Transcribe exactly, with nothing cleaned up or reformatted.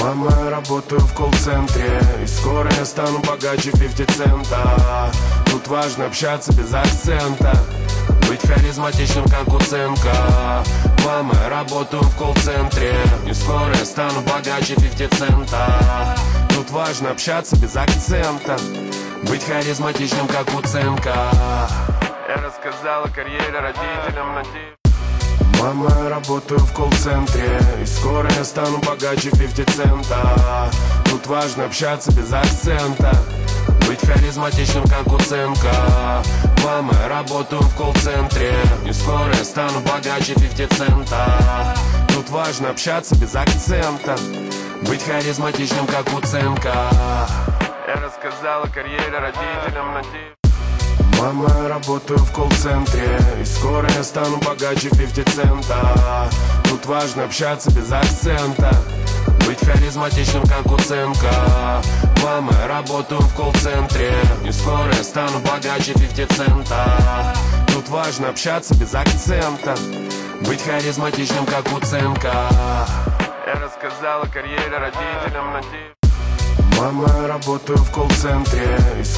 Мама, я работаю в колл-центре, и скоро я стану богаче пятьдесят цента. Тут важно общаться без акцента, быть харизматичным, как Уценко. Мама, я работаю в колл-центре, и скоро я стану богаче пятьдесят цента. Тут важно общаться без акцента, быть харизматичным, как Уценко. Я рассказал о карьере родителям, надеюсь. Мама, я работаю в колл-центре, и скоро я стану богаче пятьдесят цента. Тут важно общаться без акцента, быть харизматичным, как Уценко. Мама, я работаю в колл-центре, и скоро я стану богаче пятьдесят цента. Тут важно общаться без акцента, быть харизматичным, как Уценко. Я рассказал о карьере родителям, надеюсь. Мама, я работаю в колл-центре, и скоро я стану богаче пятьдесят цента. Тут важно общаться без акцента, быть харизматичным, как Уценко. Мама, я работаю в колл-центре, и скоро я стану богаче пятьдесят цента. Тут важно общаться без акцента, быть харизматичным, как Уценко. Я рассказал о карьере родителям, надеюсь. Мама, я работаю в колл-центре, и